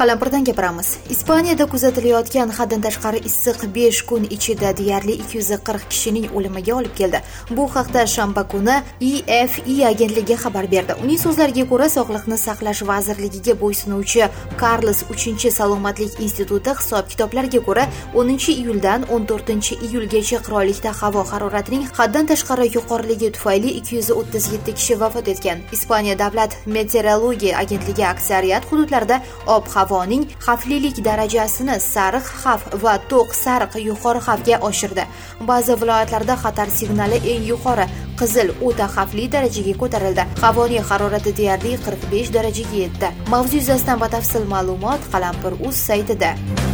Qalampirdan gapiramiz. Ispaniyada kuzatilayotgan haddan tashqari issiq 5 kun ichida deyarli 240 kishining o'limiga olib keldi. Bu haqda shanba kuni EFE agentligi xabar berdi. Uning so'zlariga ko'ra, Sog'liqni saqlash vazirligiga bo'ysunuvchi Carlos 3-salomatlik instituti hisob-kitoblariga ko'ra, 10-iyuldan 14-iyulgacha qirollikda havo haroratining haddan tashqari yuqoriligi tufayli 237 kishi vafot etgan. Ispaniya davlat meteorologiya agentligi aksariyat hududlarda ob-havoning xavflilik darajasini sariq xavf va to'q sariq yuqori xavfga oshirdi. Ba'zi viloyatlarda xatar signali eng yuqori qizil o'ta xavfli darajaga ko'tarildi. Havoning harorati deyarli 45 darajaga yetdi. Mavzu yuzasidan batafsil ma'lumot Qalampir.uz saytida.